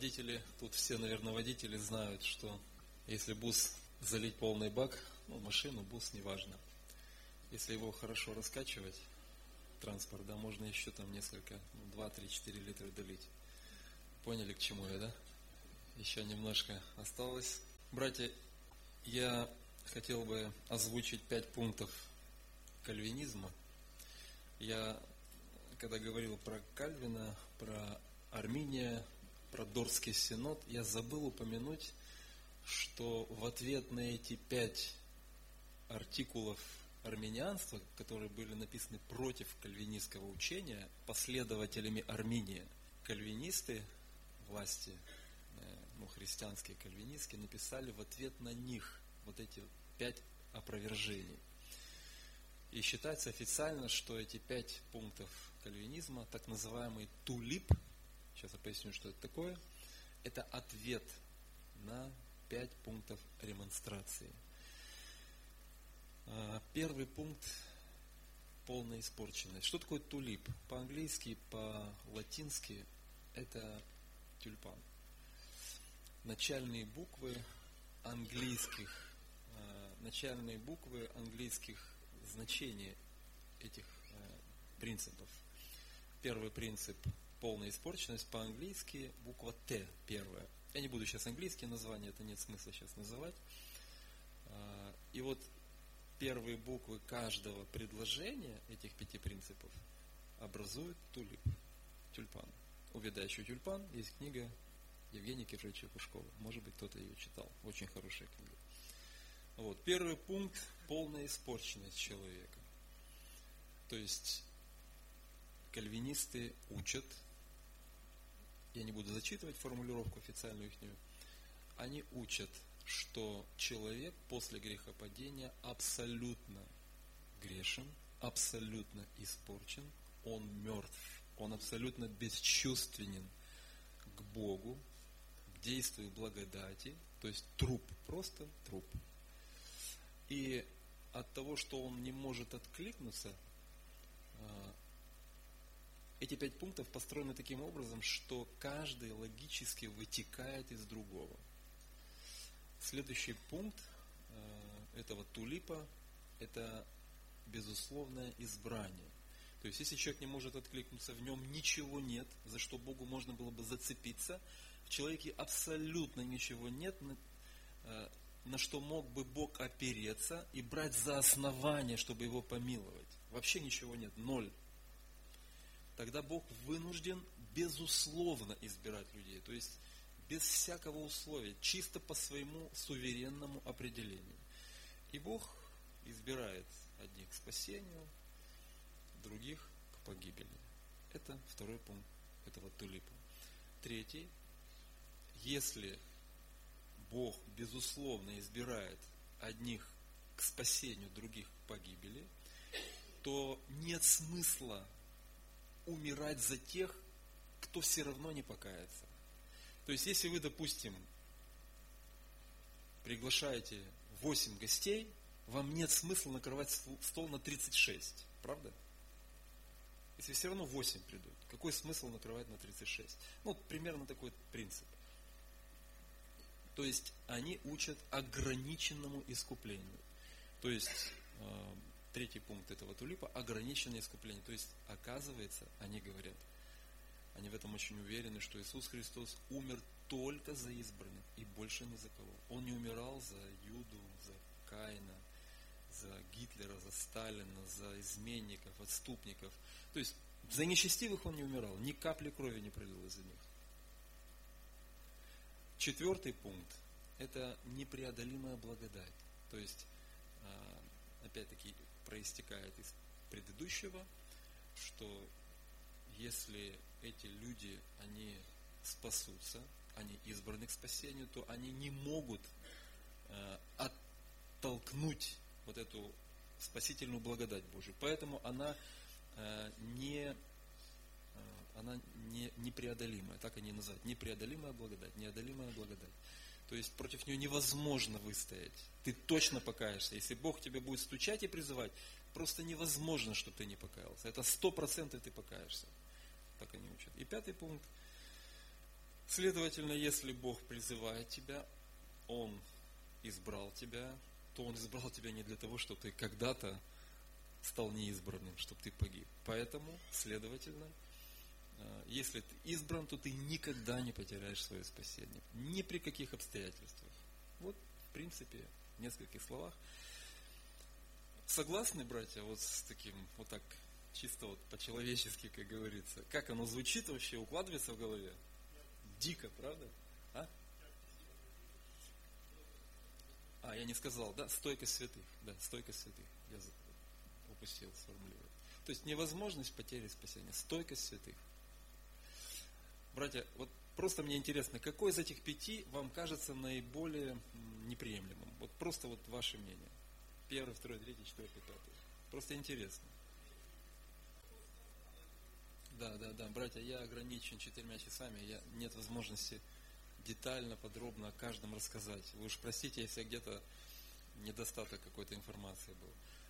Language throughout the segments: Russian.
Водители, тут все, наверное, водители знают, что если бус залить полный бак, машину, бус, неважно. Если его хорошо раскачивать, транспорт, да, можно еще там несколько, 2, 3, 4 литра долить. Поняли, к чему я, да? Еще немножко осталось. Братья, я хотел бы озвучить 5 пунктов кальвинизма. Я, когда говорил про Кальвина, про Арминия, про Дорский синод, я забыл упомянуть, что в ответ на эти 5 артикулов арминианства, которые были написаны против кальвинистского учения, последователями Арминия, кальвинисты, власти, христианские кальвинистские, написали в ответ на них вот эти 5 опровержений. И считается официально, что эти 5 пунктов кальвинизма, так называемый тулип, сейчас я поясню, что это такое, это ответ на 5 пунктов ремонстрации. Первый пункт – полная испорченность. Что такое тулип? По-английски, по-латински это тюльпан. Начальные буквы английских значений этих принципов. Первый принцип – полная испорченность. По-английски буква Т первая. Я не буду сейчас английские названия, это нет смысла сейчас называть. И вот первые буквы каждого предложения этих 5 принципов образуют тулип, тюльпан. «Увядающий тюльпан» есть книга Евгения Киржича Пушкова. Может быть, кто-то ее читал. Очень хорошая книга. Вот. Первый пункт – полная испорченность человека. То есть, кальвинисты учат, я не буду зачитывать формулировку официальную ихнюю, они учат, что человек после грехопадения абсолютно грешен, абсолютно испорчен, он мертв, он абсолютно бесчувственен к Богу, к действию благодати, то есть труп, просто труп. И от того, что он не может откликнуться, эти 5 пунктов построены таким образом, что каждый логически вытекает из другого. Следующий пункт этого тулипа – это безусловное избрание. То есть, если человек не может откликнуться, в нем ничего нет, за что Богу можно было бы зацепиться, в человеке абсолютно ничего нет, на что мог бы Бог опереться и брать за основание, чтобы его помиловать. Вообще ничего нет, 0. Тогда Бог вынужден безусловно избирать людей, то есть без всякого условия, чисто по своему суверенному определению. И Бог избирает одних к спасению, других к погибели. Это второй пункт этого тулипа. Третий. Если Бог безусловно избирает одних к спасению, других к погибели, то нет смысла умирать за тех, кто все равно не покается. То есть, если вы, допустим, приглашаете 8 гостей, вам нет смысла накрывать стол на 36. Правда? Если все равно 8 придут, какой смысл накрывать на 36? Примерно такой принцип. То есть, они учат ограниченному искуплению. То есть, третий пункт этого тулипа – ограниченное искупление. То есть, оказывается, они говорят, они в этом очень уверены, что Иисус Христос умер только за избранных и больше ни за кого. Он не умирал за Юду, за Каина, за Гитлера, за Сталина, за изменников, отступников. То есть, за нечестивых он не умирал, ни капли крови не пролил из-за них. Четвертый пункт – это непреодолимая благодать. То есть, опять-таки, проистекает из предыдущего, что если эти люди, они спасутся, они избраны к спасению, то они не могут оттолкнуть вот эту спасительную благодать Божию. Поэтому она непреодолимая, так они называют, непреодолимая благодать, неодолимая благодать. То есть против нее невозможно выстоять. Ты точно покаешься. Если Бог тебя будет стучать и призывать, просто невозможно, чтобы ты не покаялся. Это 100% ты покаешься. Так они учат. И пятый пункт. Следовательно, если Бог призывает тебя, Он избрал тебя, то Он избрал тебя не для того, чтобы ты когда-то стал неизбранным, чтобы ты погиб. Поэтому, следовательно, если ты избран, то ты никогда не потеряешь свое спасение. Ни при каких обстоятельствах. Вот, в принципе, в нескольких словах. Согласны, братья, вот с таким, вот так, чисто вот по-человечески, как говорится? Как оно звучит вообще, укладывается в голове? Дико, правда? Я не сказал, да, стойкость святых. Да, стойкость святых. Я упустил сформулировать. То есть невозможность потери спасения, стойкость святых. Братья, вот просто мне интересно, какой из этих 5 вам кажется наиболее неприемлемым? Вот просто вот ваше мнение. 1, 2, 3, 4, 5. Просто интересно. Да, братья, я ограничен 4 часами, нет возможности детально, подробно о каждом рассказать. Вы уж простите, если где-то недостаток какой-то информации был.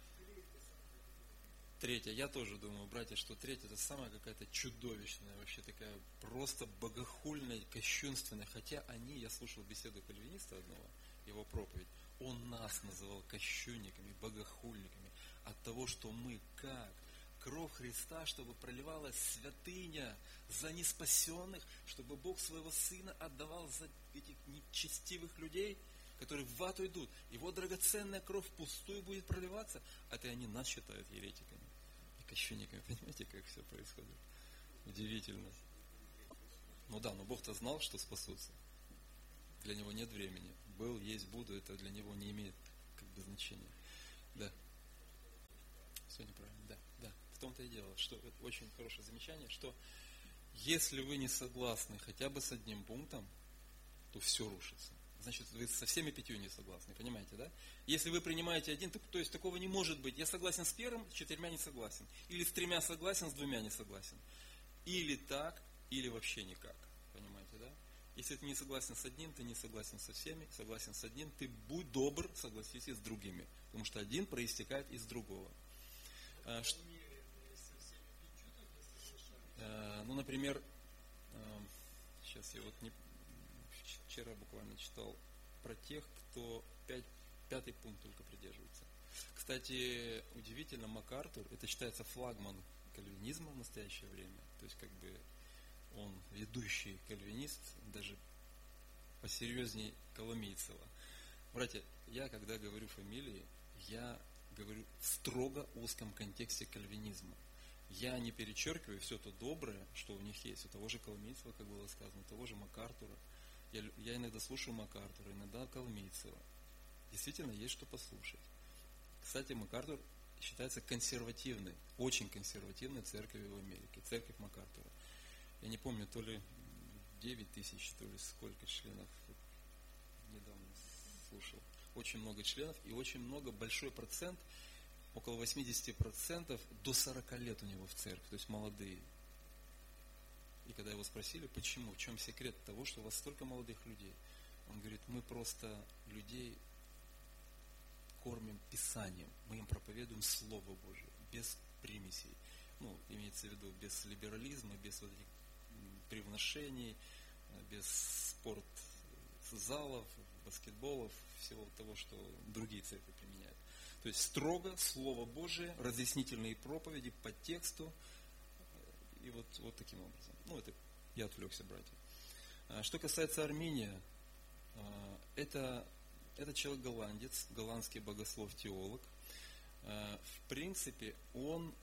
3, я тоже думаю, братья, что 3 это самая какая-то чудовищная, вообще такая просто богохульная, кощунственная. Хотя я слушал беседу кальвиниста одного, его проповедь, он нас называл кощунниками, богохульниками от того, что мы как кровь Христа, чтобы проливалась святыня за неспасенных, чтобы Бог своего Сына отдавал за этих нечестивых людей, которые в ад уйдут. Его драгоценная кровь впустую будет проливаться, это они нас считают еретиками и кощунниками. Понимаете, как все происходит? Удивительно. Но Бог-то знал, что спасутся. Для Него нет времени. Был, есть, буду, это для Него не имеет значения. Да. Все неправильно, да. В том-то и дело, что это очень хорошее замечание, что если вы не согласны хотя бы с одним пунктом, то все рушится. Значит, вы со всеми 5 не согласны, понимаете, да? Если вы принимаете один, то есть такого не может быть. Я согласен с 1, с 4 не согласен. Или с 3 согласен, с 2 не согласен. Или так, или вообще никак. Понимаете, да? Если ты не согласен с одним, ты не согласен со всеми. Согласен с одним, ты будь добр, согласись с другими. Потому что один проистекает из другого. Например, сейчас я вчера буквально читал про тех, кто 5 пункт только придерживается. Кстати, удивительно, МакАртур, это считается флагман кальвинизма в настоящее время. То есть, он ведущий кальвинист, даже посерьезнее Коломийцева. Братья, я когда говорю фамилии, я говорю в строго узком контексте кальвинизма. Я не перечеркиваю все то доброе, что у них есть. У того же Коломийцева, как было сказано, у того же МакАртура. Я иногда слушаю МакАртура, иногда Коломийцева. Действительно, есть что послушать. Кстати, МакАртур считается консервативной, очень консервативной церковью в Америке. Церковь МакАртура. Я не помню, то ли 9 тысяч, то ли сколько членов. Недавно слушал. Очень много членов и очень много, большой процент, около 80% до 40 лет у него в церкви, то есть молодые. И когда его спросили, почему, в чем секрет того, что у вас столько молодых людей, он говорит, мы просто людей кормим Писанием, мы им проповедуем Слово Божие, без примесей. Имеется в виду без либерализма, без вот этих привношений, без спортзалов, баскетболов, всего того, что другие церкви применяют. То есть строго Слово Божие, разъяснительные проповеди по тексту, и вот таким образом. Это я отвлекся, братья. Что касается Армения, это человек голландец, голландский богослов-теолог. В принципе, он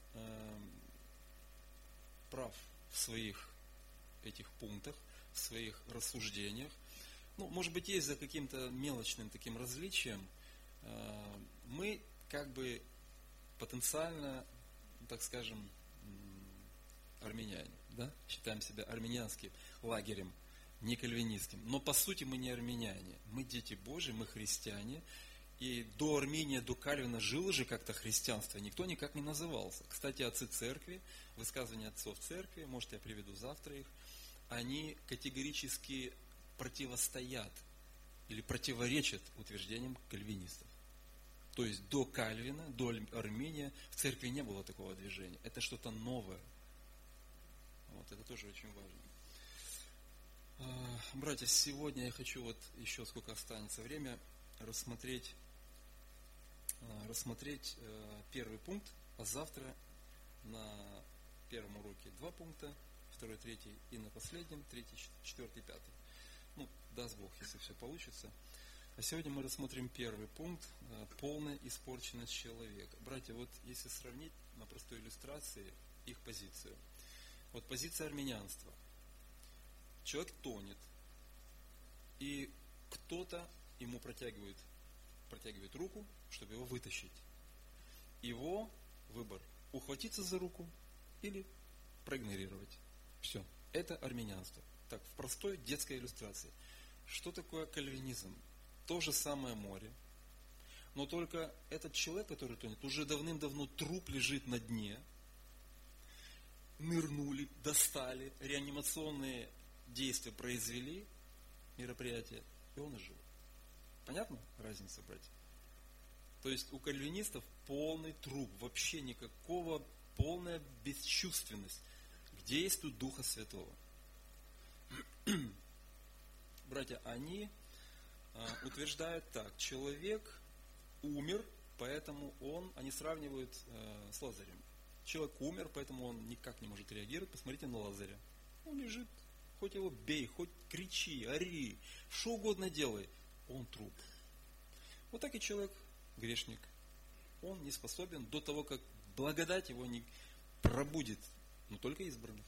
прав в своих этих пунктах, в своих рассуждениях. Может быть, есть за каким-то мелочным таким различием. Мы потенциально, так скажем, армяне, да? Считаем себя армянским лагерем, не кальвинистским. Но по сути мы не армяне. Мы дети Божьи, мы христиане. И до Армения, до Кальвина жило же как-то христианство, никто никак не назывался. Кстати, отцы церкви, высказывания отцов церкви, может, я приведу завтра их, они категорически противостоят или противоречат утверждениям кальвинистов. То есть до Кальвина, до Армения в церкви не было такого движения. Это что-то новое. Это тоже очень Братья, сегодня я хочу еще сколько останется время рассмотреть первый пункт, а завтра на первом уроке 2 пункта, второй, третий и на последнем, 3, 4, 5. Даст Бог, если все получится. А сегодня мы рассмотрим первый пункт, полная испорченность человека. Братья, если сравнить на простой иллюстрации их позицию. Позиция армянианства. Человек тонет, и кто-то ему протягивает руку, чтобы его вытащить. Его выбор – ухватиться за руку или проигнорировать. Все. Это армянианство. Так, в простой детской иллюстрации. Что такое кальвинизм? То же самое море, но только этот человек, который тонет, уже давным-давно труп лежит на дне, нырнули, достали, реанимационные действия произвели, мероприятие, и он ожил. Понятно разница, братья? То есть у кальвинистов полный труп, вообще никакого, полная бесчувственность к действию Духа Святого. Братья, они утверждают так: человек умер, поэтому они сравнивают с Лазарем. Человек умер, поэтому он никак не может реагировать. Посмотрите на Лазаря. Он лежит, хоть его бей, хоть кричи, ори, что угодно делай, он труп. Вот так и человек, грешник, он не способен до того, как благодать его не пробудит, но только избранных.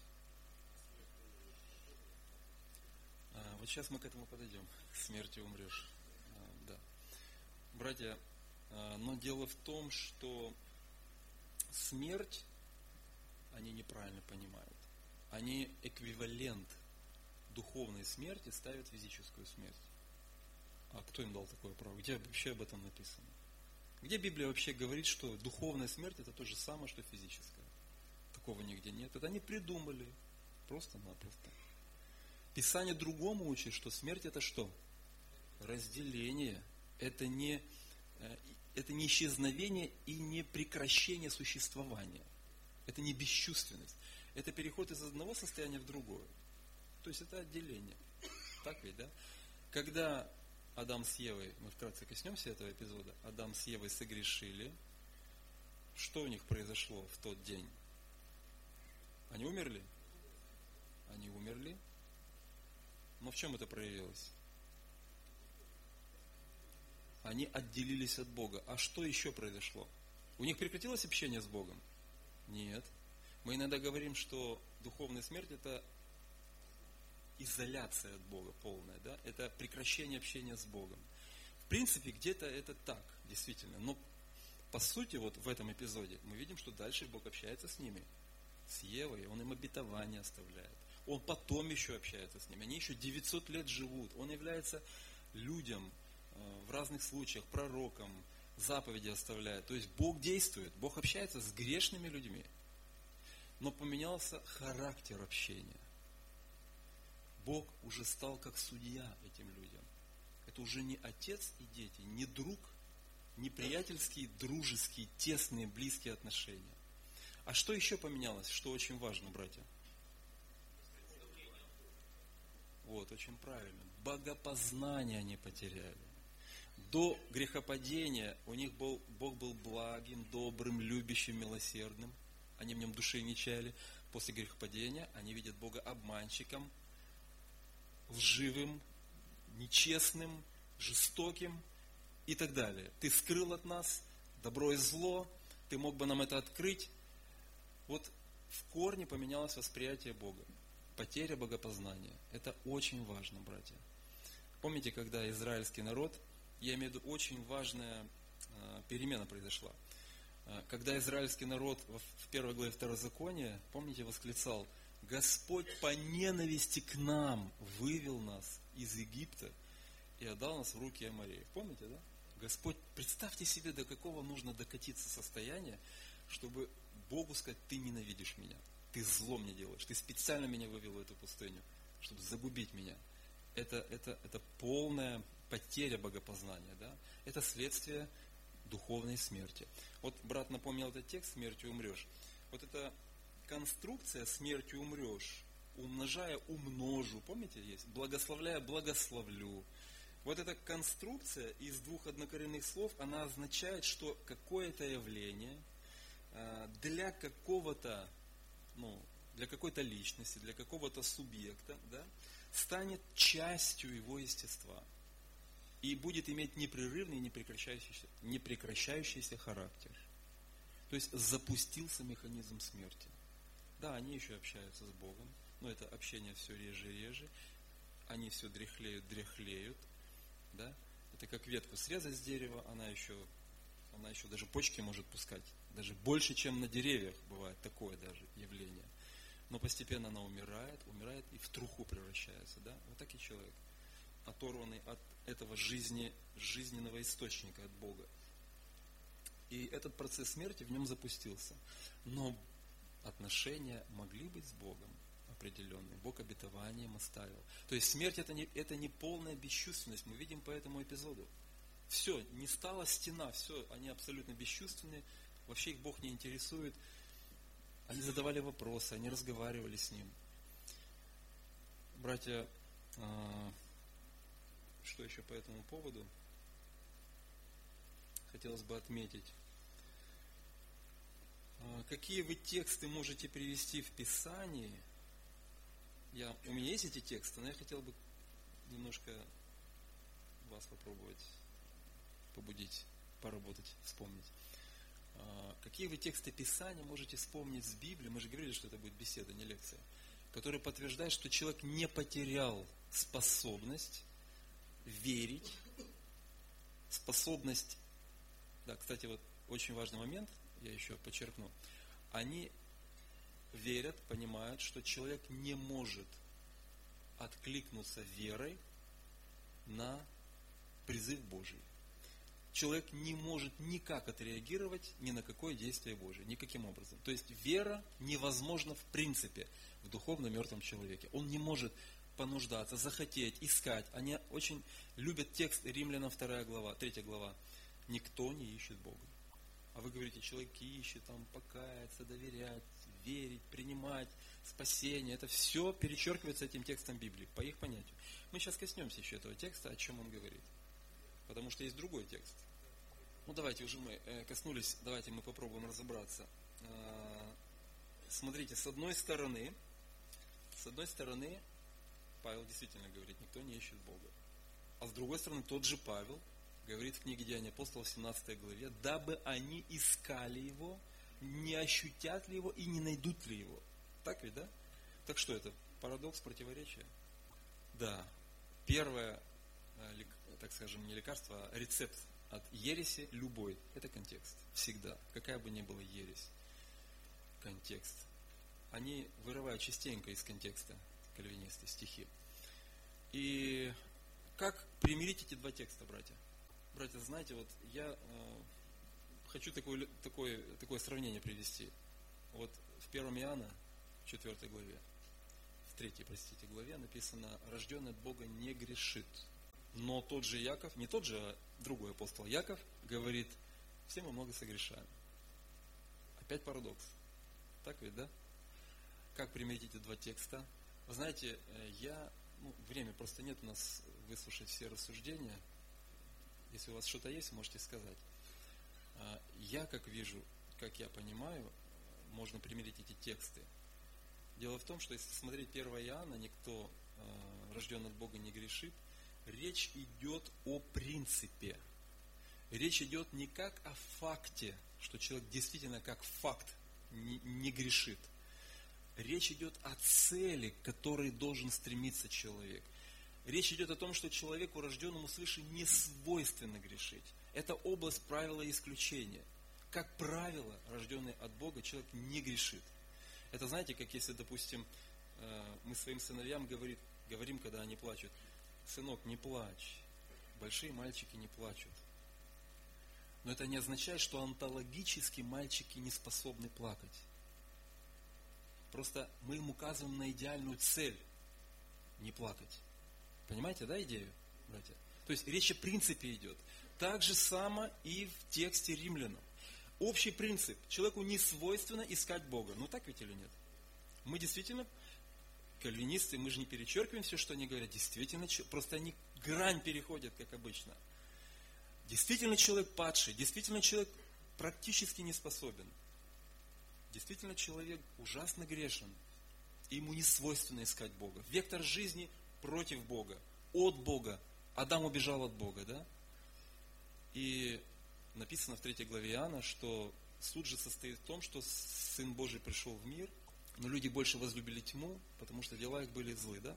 Вот сейчас мы к этому подойдем. Смертью умрешь. Да. Братья, но дело в том, что смерть они неправильно понимают. Они эквивалент духовной смерти ставят физическую смерть. А кто им дал такое право? Где вообще об этом написано? Где Библия вообще говорит, что духовная смерть это то же самое, что физическая? Такого нигде нет. Это они придумали. Просто-напросто. Писание другому учит, что смерть это что? Разделение. Это не исчезновение и не прекращение существования. Это не бесчувственность. Это переход из одного состояния в другое. То есть это отделение. Так ведь, да? Когда Адам с Евой, мы вкратце коснемся этого эпизода, Адам с Евой согрешили, что у них произошло в тот день? Они умерли? Они умерли. Но в чем это проявилось? Они отделились от Бога. А что еще произошло? У них прекратилось общение с Богом? Нет. Мы иногда говорим, что духовная смерть это изоляция от Бога полная, да? Это прекращение общения с Богом. В принципе, где-то это так, действительно. Но по сути, в этом эпизоде мы видим, что дальше Бог общается с ними. С Евой, Он им обетование оставляет. Он потом еще общается с ними. Они еще 900 лет живут. Он является людям в разных случаях, пророком, заповеди оставляет. То есть Бог действует, Бог общается с грешными людьми. Но поменялся характер общения. Бог уже стал как судья этим людям. Это уже не отец и дети, не друг, не приятельские, дружеские, тесные, близкие отношения. А что еще поменялось, что очень важно, братья? Очень правильно. Богопознание они потеряли. До грехопадения у них Бог был благим, добрым, любящим, милосердным. Они в нем души не чаяли. После грехопадения они видят Бога обманщиком, лживым, нечестным, жестоким и так далее. Ты скрыл от нас добро и зло, ты мог бы нам это открыть. В корне поменялось восприятие Бога. Потеря богопознания. Это очень важно, братья. Помните, когда израильский народ, я имею в виду, очень важная перемена произошла. Когда израильский народ в 1 главе Второзакония, помните, восклицал: Господь по ненависти к нам вывел нас из Египта и отдал нас в руки амореев. Помните, да? Господь, представьте себе, до какого нужно докатиться состояния, чтобы Богу сказать: ты ненавидишь меня, ты зло мне делаешь, ты специально меня вывел в эту пустыню, чтобы загубить меня. Это полная потеря богопознания, да? Это следствие духовной смерти. Брат напомнил этот текст: смертью умрешь. Эта конструкция «смертью умрешь», умножая умножу. Помните, есть? Благословляя благословлю. Вот эта конструкция из двух однокоренных слов, она означает, что какое-то явление для какого-то, для какой-то личности, для какого-то субъекта, да, станет частью его естества. И будет иметь непрерывный, непрекращающийся характер. То есть запустился механизм смерти. Да, они еще общаются с Богом, но это общение все реже и реже. Они все дряхлеют. Да? Это как ветку срезать с дерева, она еще даже почки может пускать. Даже больше, чем на деревьях бывает такое даже явление. Но постепенно она умирает и в труху превращается. Да? Вот так и человек, оторванный от этого жизненного источника, от Бога. И этот процесс смерти в нем запустился. Но отношения могли быть с Богом определенные. Бог обетованием оставил. То есть смерть это не полная бесчувственность. Мы видим по этому эпизоду. Все, не стала стена, все, они абсолютно бесчувственные. Вообще их Бог не интересует. Они задавали вопросы, они разговаривали с Ним. Братья, что еще по этому поводу хотелось бы отметить. Какие вы тексты можете привести в Писании? У меня есть эти тексты, но я хотел бы немножко вас попробовать побудить, поработать, вспомнить. Какие вы тексты Писания можете вспомнить с Библии? Мы же говорили, что это будет беседа, не лекция. Которые подтверждают, что человек не потерял способность верить, способность... Да, кстати, вот очень важный момент, я еще подчеркну. Они верят, понимают, что человек не может откликнуться верой на призыв Божий. Человек не может никак отреагировать ни на какое действие Божие, никаким образом. То есть вера невозможна в принципе в духовно мертвом человеке. Он не может понуждаться, захотеть, искать. Они очень любят текст Римлянам 2 глава, 3 глава. Никто не ищет Бога. А вы говорите, человек ищет, покаяться, доверять, верить, принимать спасение. Это все перечеркивается этим текстом Библии, по их понятию. Мы сейчас коснемся еще этого текста, о чем он говорит. Потому что есть другой текст. Давайте уже мы коснулись, давайте мы попробуем разобраться. Смотрите, с одной стороны, Павел действительно говорит, никто не ищет Бога. А с другой стороны, тот же Павел говорит в книге Деяний апостолов, 17 главе, дабы они искали Его, не ощутят ли Его и не найдут ли Его. Так ведь, да? Так что это? Парадокс, противоречие? Да. Первое, так скажем, не лекарство, а рецепт от ереси любой. Это контекст. Всегда. Какая бы ни была ересь. Контекст. Они вырывают частенько из контекста, кальвинисты, стихи. И как примирить эти два текста, братья? Братья, знаете, вот я хочу такое сравнение привести. Вот в 1 Иоанна, в 4 главе, в 3, главе написано, рожденный от Бога не грешит. Но тот же Яков, не тот же, а другой апостол Яков, говорит, все мы много согрешаем. Опять парадокс. Так ведь, да? Как примирить эти два текста? Вы знаете, время просто нет у нас выслушать все рассуждения. Если у вас что-то есть, можете сказать. Я, как вижу, как я понимаю, можно примирить эти тексты. Дело в том, что если смотреть 1 Иоанна, никто рожден от Бога не грешит, речь идет о принципе. Речь идет не как о факте, что человек действительно как факт не грешит. Речь идет о цели, к которой должен стремиться человек. Речь идет о том, что человеку, рожденному свыше, не свойственно грешить. Это область правила и исключения. Как правило, рожденный от Бога, человек не грешит. Это знаете, как если, допустим, мы своим сыновьям говорим, когда они плачут, сынок, не плачь. Большие мальчики не плачут. Но это не означает, что онтологически мальчики не способны плакать. Просто мы им указываем на идеальную цель не плакать. Понимаете, да, идею, братья? То есть речь о принципе идет. Так же само и в тексте Римлянам. Общий принцип. Человеку не свойственно искать Бога. Так ведь или нет? Мы действительно, кальвинисты, мы же не перечеркиваем все, что они говорят. Действительно, просто они грань переходят, как обычно. Действительно человек падший, действительно человек практически не способен. Действительно человек ужасно грешен. И ему не свойственно искать Бога. Вектор жизни против Бога, от Бога. Адам убежал от Бога, да? И написано в 3 главе Иоанна, что суд же состоит в том, что Сын Божий пришел в мир, но люди больше возлюбили тьму, потому что дела их были злы, да?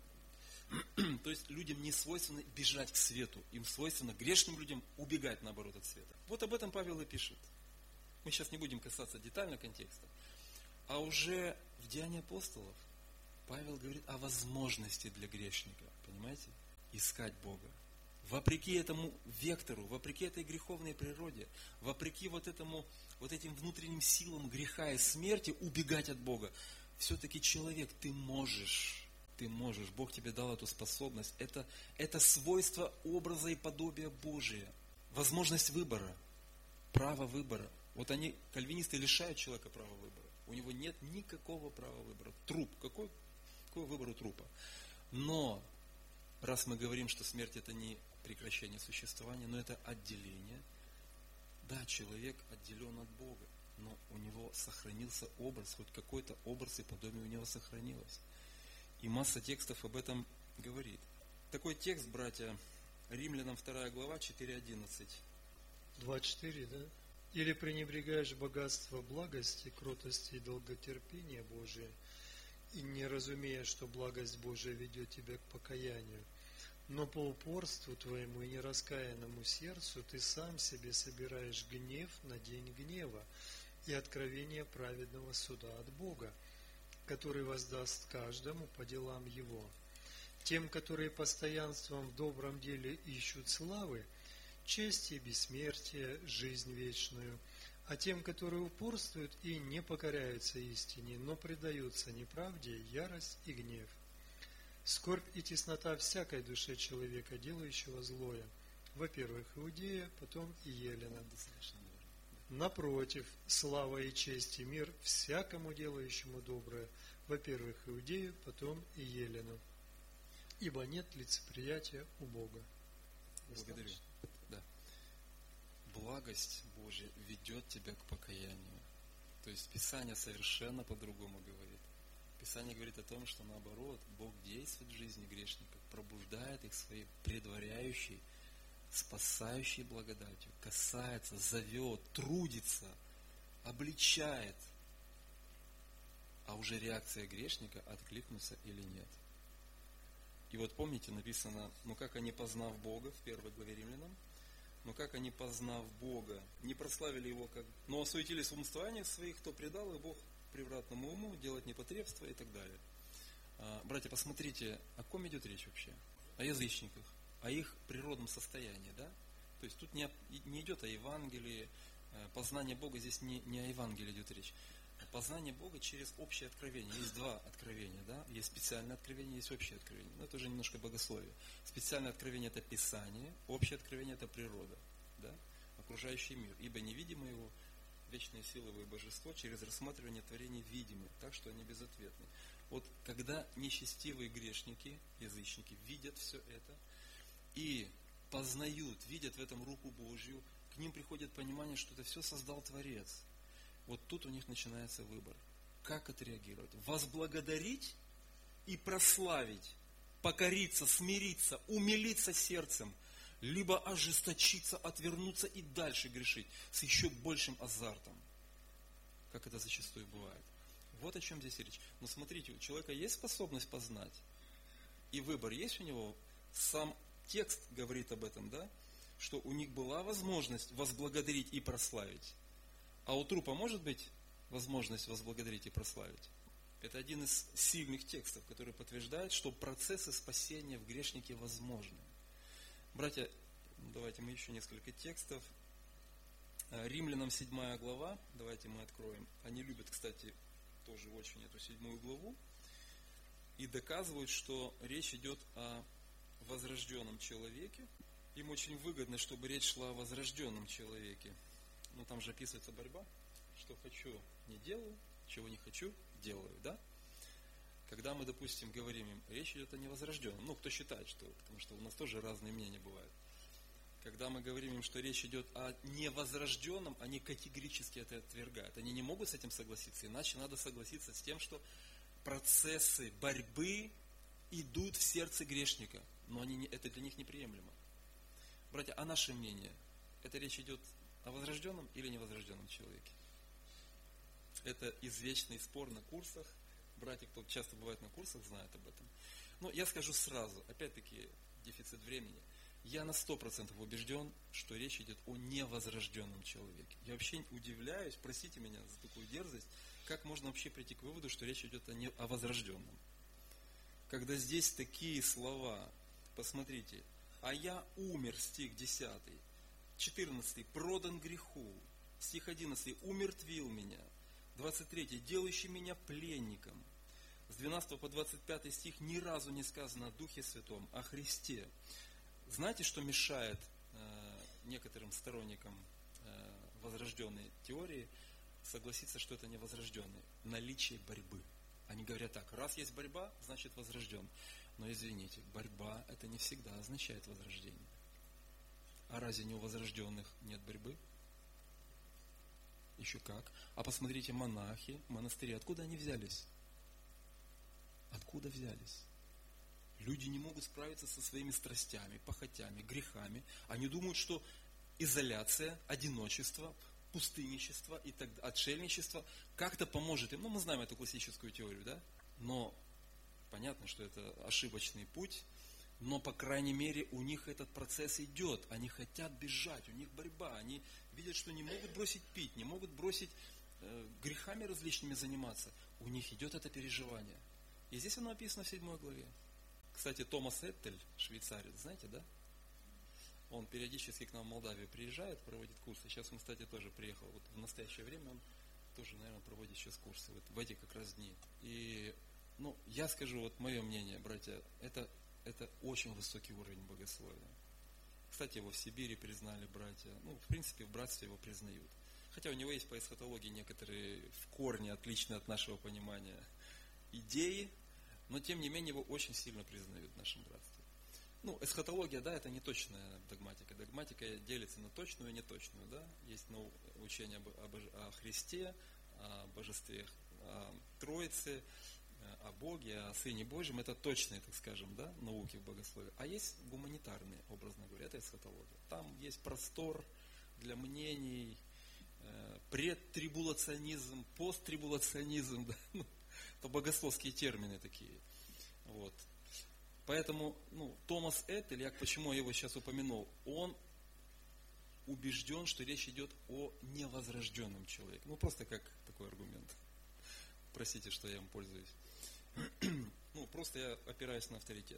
То есть людям не свойственно бежать к свету, им свойственно грешным людям убегать, наоборот, от света. Вот об этом Павел и пишет. Мы сейчас не будем касаться детально контекста. А уже в Деянии апостолов Павел говорит о возможности для грешника, понимаете, искать Бога. Вопреки этому вектору, вопреки этой греховной природе, вопреки вот этим внутренним силам греха и смерти убегать от Бога. Все-таки человек, ты можешь, Бог тебе дал эту способность. Это свойство образа и подобия Божия. Возможность выбора, право выбора. Вот они, кальвинисты, лишают человека права выбора. У него нет никакого права выбора. Труп. Какой выбор у трупа? Но, раз мы говорим, что смерть это не прекращение существования, но это отделение, да, человек отделен от Бога, но у него сохранился образ, хоть какой-то образ и подобие у него сохранилось. И масса текстов об этом говорит. Такой текст, братья, Римлянам 2 глава, 4:11. 2:4, да? Или пренебрегаешь богатство благости, кротости и долготерпения Божия, и не разумея, что благость Божия ведет тебя к покаянию, но по упорству твоему и нераскаянному сердцу ты сам себе собираешь гнев на день гнева и откровение праведного суда от Бога, который воздаст каждому по делам его. Тем, которые постоянством в добром деле ищут славы, чести, бессмертия, жизнь вечную, а тем, которые упорствуют и не покоряются истине, но предаются неправде, ярость и гнев. Скорбь и теснота всякой душе человека, делающего злое. Во-первых, Иудея, потом и Елена. Напротив, слава и честь и мир всякому делающему доброе. Во-первых, Иудею, потом и Елену. Ибо нет лицеприятия у Бога. Благодарю. Да. Благость Божья ведет тебя к покаянию. То есть Писание совершенно по-другому говорит. Писание говорит о том, что наоборот, Бог действует в жизни грешников, пробуждает их своей предваряющей, спасающей благодатью, касается, зовет, трудится, обличает. А уже реакция грешника, откликнуться или нет. И вот помните, написано, как они, познав Бога, в 1 главе Римлянам, как они, познав Бога, не прославили Его, но осуетились в умствованиях своих, кто предал их Бог превратному уму, делать непотребство и так далее. Братья, посмотрите, о ком идет речь вообще? О язычниках, о их природном состоянии, да? То есть тут не идет о Евангелии, познание Бога здесь не о Евангелии идет речь. Познание Бога через общее откровение. Есть два откровения, да? Есть специальное откровение, есть общее откровение. Но это уже немножко богословие. Специальное откровение – это Писание, общее откровение – это природа, да? Окружающий мир. Ибо невидимое его, вечные силы его и божество через рассматривание творений видимы, так что они безответны. Вот когда нечестивые грешники, язычники, видят все это и познают, видят в этом руку Божью, к ним приходит понимание, что это все создал Творец. Вот тут у них начинается выбор. Как отреагировать? Возблагодарить и прославить, покориться, смириться, умилиться сердцем, либо ожесточиться, отвернуться и дальше грешить с еще большим азартом, как это зачастую бывает. Вот о чем здесь речь. Но смотрите, у человека есть способность познать, и выбор есть у него. Сам текст говорит об этом, да? Что у них была возможность возблагодарить и прославить. А у трупа может быть возможность возблагодарить и прославить? Это один из сильных текстов, который подтверждает, что процессы спасения в грешнике возможны. Братья, давайте мы еще несколько текстов. Римлянам 7 глава, давайте мы откроем. Они любят, кстати, тоже очень эту 7 главу. И доказывают, что речь идет о возрожденном человеке. Им очень выгодно, чтобы речь шла о возрожденном человеке. Но там же описывается борьба. Что хочу, не делаю, чего не хочу, делаю, да? Когда мы, допустим, говорим им, речь идет о невозрожденном, ну, кто считает, что, потому что у нас тоже разные мнения бывают. Когда мы говорим им, что речь идет о невозрожденном, они категорически это отвергают. Они не могут с этим согласиться, иначе надо согласиться с тем, что процессы борьбы идут в сердце грешника, но это для них неприемлемо. Братья, а наше мнение, это речь идет о возрожденном или невозрожденном человеке? Это извечный спор на курсах. Братья, кто часто бывает на курсах, знают об этом. Но я скажу сразу, опять-таки, дефицит времени. Я на 100% убежден, что речь идет о невозрожденном человеке. Я вообще удивляюсь, простите меня за такую дерзость, как можно вообще прийти к выводу, что речь идет о возрожденном. Когда здесь такие слова, посмотрите, а я умер, стих 10, 14, продан греху, стих 11, умертвил меня, 23, делающий меня пленником, с 12 по 25 стих ни разу не сказано о Духе Святом, о Христе. Знаете, что мешает некоторым сторонникам возрожденной теории согласиться, что это не возрожденный? Наличие борьбы. Они говорят так, раз есть борьба, значит возрожден. Но извините, борьба это не всегда означает возрождение. А разве не у возрожденных нет борьбы? Еще как. А посмотрите, монахи, монастыри, откуда они взялись? Откуда взялись? Люди не могут справиться со своими страстями, похотями, грехами. Они думают, что изоляция, одиночество, пустынничество и отшельничество как-то поможет им. Ну, мы знаем эту классическую теорию, да? Но понятно, что это ошибочный путь, но, по крайней мере, у них этот процесс идет. Они хотят бежать, у них борьба. Они видят, что не могут бросить пить, не могут бросить грехами различными заниматься. У них идет это переживание. И здесь оно описано в 7 главе. Кстати, Томас Эттель, швейцарец, знаете, да? Он периодически к нам в Молдавию приезжает, проводит курсы. Сейчас он, кстати, тоже приехал. Вот в настоящее время он тоже, наверное, проводит сейчас курсы. Вот в эти как раз дни. И, я скажу, вот мое мнение, братья, это очень высокий уровень богословия. Кстати, его в Сибири признали братья. В принципе, в братстве его признают. Хотя у него есть по эсхатологии некоторые в корне отличные от нашего понимания идеи, но тем не менее его очень сильно признают в нашем братстве. Эсхатология, да, это не точная догматика. Догматика делится на точную и неточную, да. Есть учение о Христе, о божестве, о Троице, о Боге, о Сыне Божьем. Это точные, так скажем, да, науки в богословии. А есть гуманитарные, образно говоря, это эсхатология. Там есть простор для мнений, предтрибулационизм, посттрибулационизм, да, это богословские термины такие. Вот. Поэтому, Томас Эттель, почему я его сейчас упомянул, он убежден, что речь идет о невозрожденном человеке. Просто как такой аргумент. Простите, что я им пользуюсь. Просто я опираюсь на авторитет.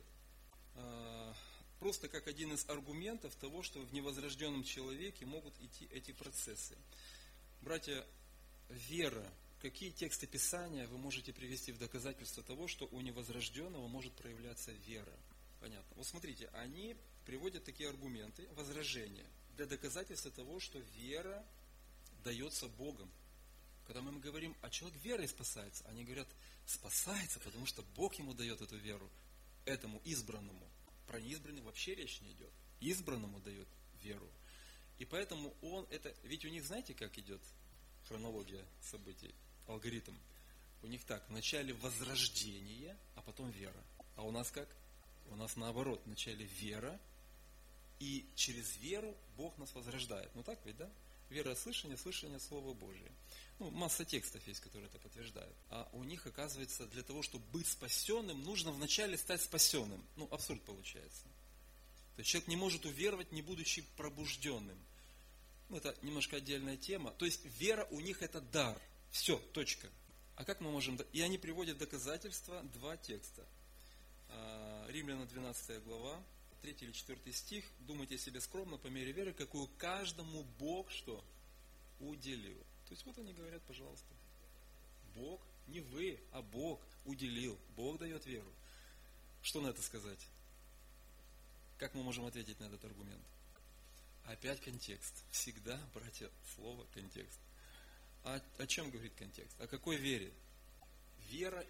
Просто как один из аргументов того, что в невозрожденном человеке могут идти эти процессы. Братья, вера. Какие тексты Писания вы можете привести в доказательство того, что у невозрожденного может проявляться вера? Понятно. Вот смотрите, они приводят такие аргументы, возражения, для доказательства того, что вера дается Богом. Когда мы им говорим, а человек верой спасается, они говорят, спасается, потому что Бог ему дает эту веру, этому избранному. Про неизбранных вообще речь не идет. Избранному дает веру. И поэтому ведь у них, знаете, как идет хронология событий? Алгоритм. У них так, вначале возрождение, а потом вера. А у нас как? У нас наоборот, вначале вера, и через веру Бог нас возрождает. Так ведь, да? Вера от слышания, слышание Слова Божия. Масса текстов есть, которые это подтверждают. А у них, оказывается, для того, чтобы быть спасенным, нужно вначале стать спасенным. Абсурд получается. То есть человек не может уверовать, не будучи пробужденным. Это немножко отдельная тема. То есть вера у них это дар. Все, точка. А как мы можем... И они приводят доказательства, 2 текста. Римлянам 12 глава, 3 или 4 стих. Думайте о себе скромно по мере веры, какую каждому Бог что? Уделил. То есть вот они говорят, пожалуйста. Бог, не вы, а Бог уделил. Бог дает веру. Что на это сказать? Как мы можем ответить на этот аргумент? Опять контекст. Всегда, братья, слово контекст. О чем говорит контекст? О какой вере? Вера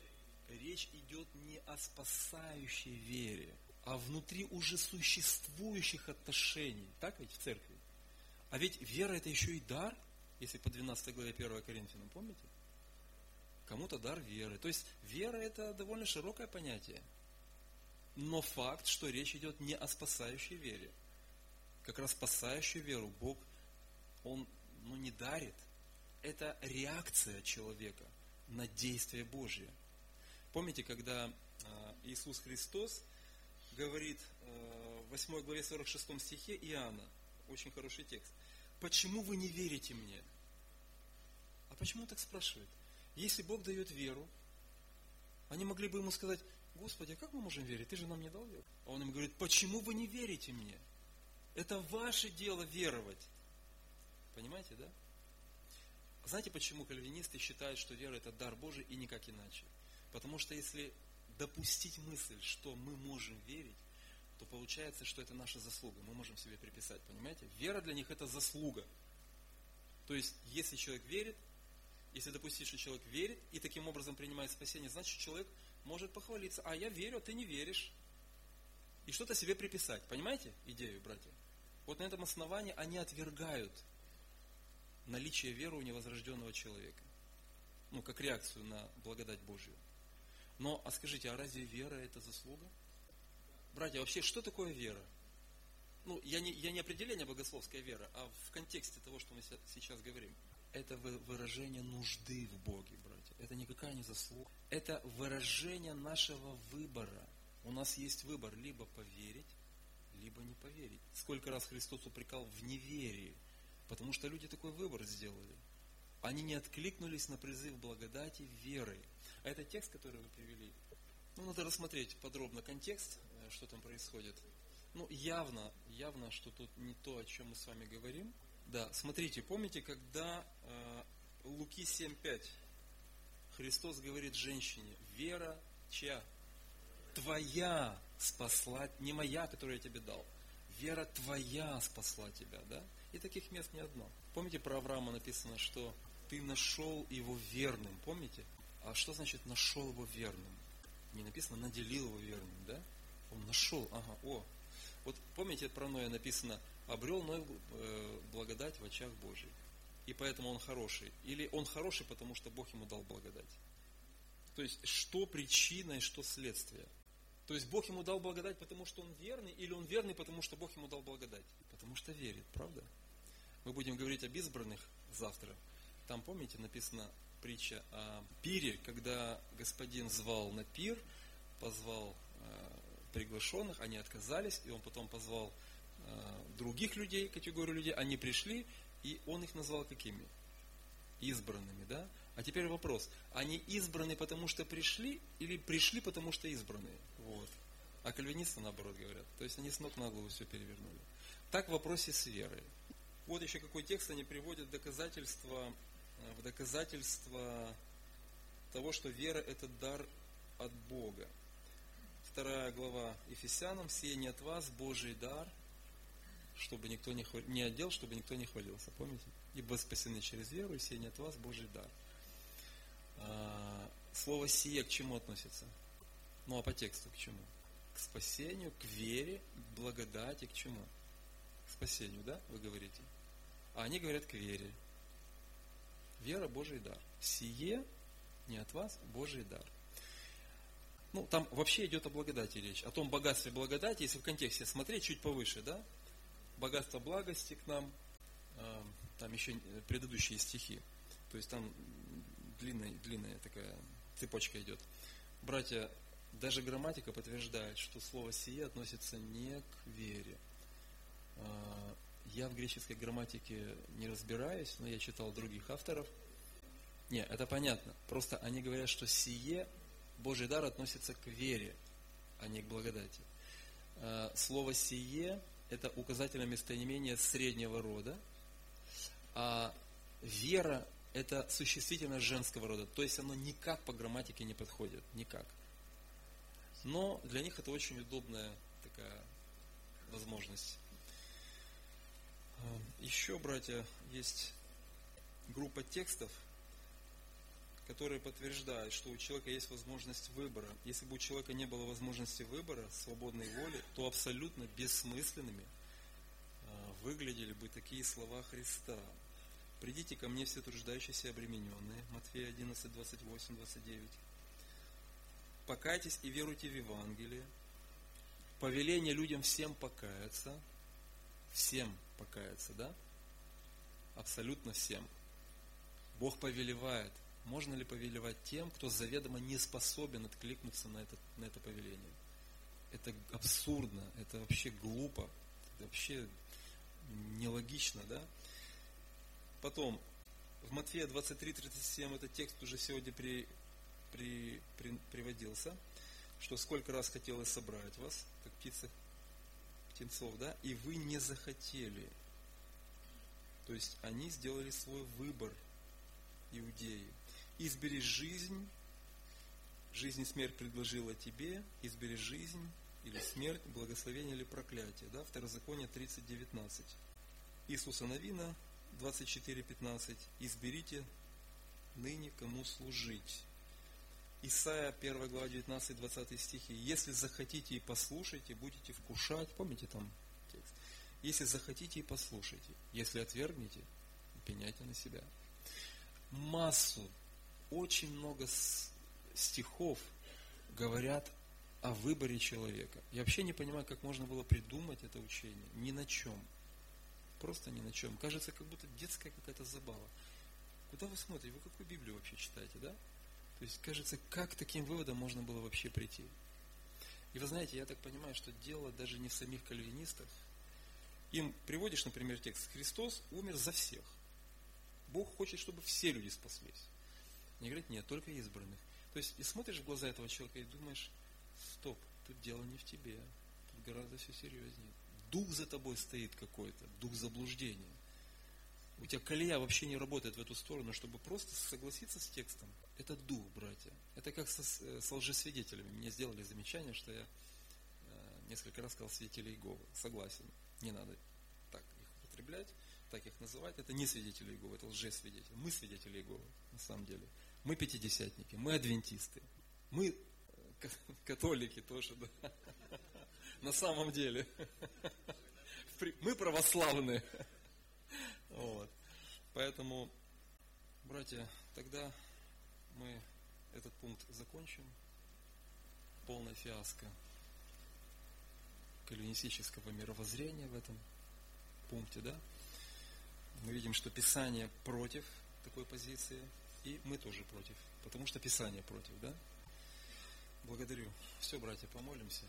речь идет не о спасающей вере, а внутри уже существующих отношений. Так ведь в церкви? А ведь вера это еще и дар, если по 12 главе 1 Коринфянам, помните? Кому-то дар веры. То есть вера это довольно широкое понятие. Но факт, что речь идет не о спасающей вере. Как раз спасающую веру Бог, Он не дарит. Это реакция человека на действие Божье. Помните, когда Иисус Христос говорит в 8 главе 46 стихе Иоанна, очень хороший текст, «Почему вы не верите мне?» А почему он так спрашивает? Если Бог дает веру, они могли бы ему сказать: Господи, а как мы можем верить? Ты же нам не дал веру. А он им говорит: почему вы не верите мне? Это ваше дело веровать. Понимаете, да? Знаете, почему кальвинисты считают, что вера это дар Божий и никак иначе? Потому что если допустить мысль, что мы можем верить, то получается, что это наша заслуга. Мы можем себе приписать, понимаете? Вера для них это заслуга. То есть, если человек верит, если допустить, что человек верит и таким образом принимает спасение, значит, человек может похвалиться: а я верю, а ты не веришь. И что-то себе приписать. Понимаете идею, братья? Вот на этом основании они отвергают наличие веры у невозрожденного человека. Как реакцию на благодать Божью. Но, а скажите, а разве вера это заслуга? Братья, вообще, что такое вера? Я не определение богословская вера, а в контексте того, что мы сейчас говорим. Это выражение нужды в Боге, братья. Это никакая не заслуга. Это выражение нашего выбора. У нас есть выбор: либо поверить, либо не поверить. Сколько раз Христос упрекал в неверии, потому что люди такой выбор сделали. Они не откликнулись на призыв благодати верой. А это текст, который вы привели. Надо рассмотреть подробно контекст, что там происходит. Явно, что тут не то, о чем мы с вами говорим. Да, смотрите, помните, когда Луки 7:5 Христос говорит женщине: вера чья? Твоя спасла, не моя, которую я тебе дал. Вера твоя спасла тебя, да? И таких мест не одно. Помните, про Авраама написано, что ты нашел его верным, помните? А что значит нашел его верным? Не написано наделил его верным, да? Он нашел, Вот помните, про Ноя написано: обрел Ной благодать в очах Божьих, и поэтому он хороший. Или он хороший, потому что Бог ему дал благодать. То есть, что причина и что следствие? То есть, Бог ему дал благодать, потому что он верный, или он верный, потому что Бог ему дал благодать? Потому что верит, правда? Мы будем говорить об избранных завтра. Там, помните, написана притча о пире, когда господин звал на пир, позвал приглашенных, они отказались, и он потом позвал других людей, категорию людей, они пришли, и он их назвал какими? Избранными, да? А теперь вопрос: они избраны, потому что пришли, или пришли, потому что избранные? Вот. А кальвинисты наоборот говорят. То есть они с ног на голову все перевернули. Так в вопросе с верой. Вот еще какой текст они приводят в доказательство того, что вера это дар от Бога. 2 глава Ефесянам: «Сие не от вас, Божий дар, чтобы никто не отдел, чтобы никто не хвалился». Помните? «Ибо спасены через веру, и сие не от вас, Божий дар». Слово «сие» к чему относится? А по тексту к чему? К спасению, к вере, к благодати, к чему? К спасению, да, вы говорите? А они говорят к вере. Вера – Божий дар. Сие не от вас, Божий дар. Там вообще идет о благодати речь. О том богатстве благодати, если в контексте смотреть чуть повыше, да? Богатство благости к нам. Там еще предыдущие стихи. То есть там длинная такая цепочка идет. Братья, даже грамматика подтверждает, что слово «сие» относится не к вере. Я в греческой грамматике не разбираюсь, но я читал других авторов. Не, это понятно. Просто они говорят, что «сие» Божий дар относится к вере, а не к благодати. Слово «сие» – это указательное местоимение среднего рода, а вера – это существительное женского рода, то есть оно никак по грамматике не подходит, никак. Но для них это очень удобная такая возможность. Еще, братья, есть группа текстов, которые подтверждают, что у человека есть возможность выбора. Если бы у человека не было возможности выбора, свободной воли, то абсолютно бессмысленными выглядели бы такие слова Христа. «Придите ко мне все труждающиеся и обремененные». Матфея 11, 28, 29. «Покайтесь и веруйте в Евангелие». Повеление людям всем покаяться. Всем покаяться, да? Абсолютно всем. Бог повелевает. Можно ли повелевать тем, кто заведомо не способен откликнуться на это повеление? Это абсурдно, это вообще глупо, это вообще нелогично, да? Потом, в Матфея 23-37 этот текст уже сегодня приводился, что сколько раз хотелось собрать вас, как птенцов, да, и вы не захотели. То есть они сделали свой выбор, иудеи. Избери жизнь и смерть предложила тебе, избери жизнь или смерть, благословение или проклятие. Да? Второзаконие 30:19. Иисуса Навина 24:15. Изберите ныне кому служить. Исайя 1 глава 19-20 стихи. Если захотите и послушайте, будете вкушать. Помните там текст? Если захотите и послушайте. Если отвергнете, пеняйте на себя. Очень много стихов говорят о выборе человека. Я вообще не понимаю, как можно было придумать это учение. Ни на чем. Просто ни на чем. Кажется, как будто детская какая-то забава. Куда вы смотрите? Вы какую Библию вообще читаете, да? То есть, кажется, как к таким выводам можно было вообще прийти? И вы знаете, я так понимаю, что дело даже не в самих кальвинистах. Им приводишь, например, текст: Христос умер за всех. Бог хочет, чтобы все люди спаслись. Не говорит, нет, только избранных. То есть, и смотришь в глаза этого человека и думаешь, стоп, тут дело не в тебе, тут гораздо все серьезнее. Дух за тобой стоит какой-то, дух заблуждения. У тебя колея вообще не работает в эту сторону, чтобы просто согласиться с текстом. Это дух, братья. Это как с лжесвидетелями. Мне сделали замечание, что я несколько раз сказал свидетели Иеговы. Согласен, не надо так их употреблять, так их называть. Это не свидетели Иеговы, это лжесвидетели. Мы свидетели Иеговы, на самом деле. Мы пятидесятники, мы адвентисты, мы католики тоже, да. На самом деле. Мы православные. Вот. Поэтому, братья, тогда мы этот пункт закончим. Полная фиаско кальвинистического мировоззрения в этом пункте, да? Мы видим, что Писание против такой позиции, и мы тоже против, потому что Писание против, да? Благодарю. Все, братья, помолимся.